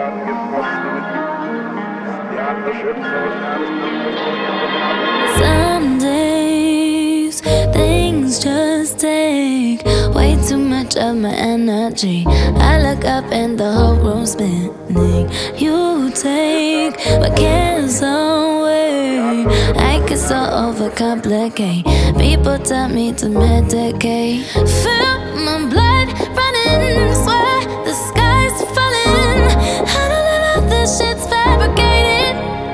Some days things just take way too much of my energy. I look up and the whole room's spinning. You take my cares away. I get so overcomplicate. People tell me to medicate. Feel my blood running, swear the sky's falling. I don't know this shit's fabricated.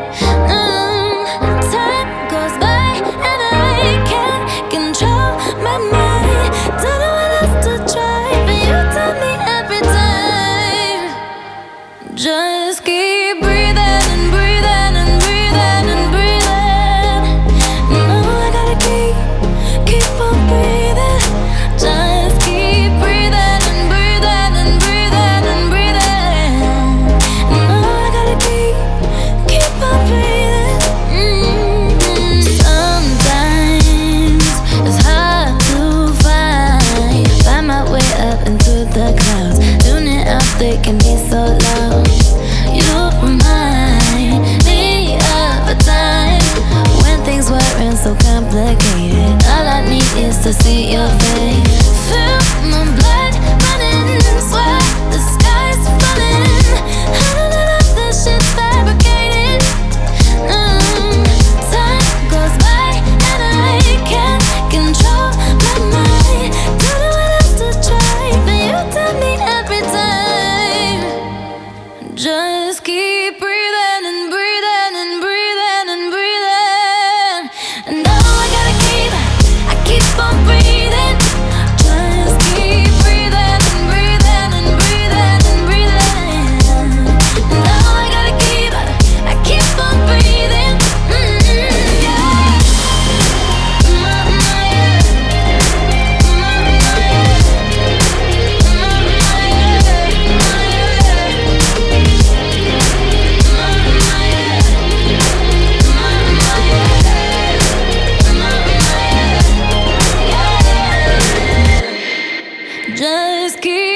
Time goes by and I can't control my mind. Don't know what else to try, but you tell me every time. Just keep breathing and breathing and breathing and breathing. No, I gotta keep on breathing. Just keep breathing and breathing and breathing and breathing. No, I gotta keep on breathing. Sometimes it's hard to find my way up into the clouds. Tuning out, they can be so loud. You remind me of a time when things weren't so complicated. All I need is to see your face. Feel my blood running, swear the sky's falling. I don't know if this shit's fabricated. Time goes by and I can't control my mind. Don't know what else to try, but you tell me every time. Just keep breathing and breathing and breathing and breathing. And now I gotta keep on breathing. Just keep breathing and breathing and breathing and breathing. And now I gotta keep on breathing. Yeah. Just keep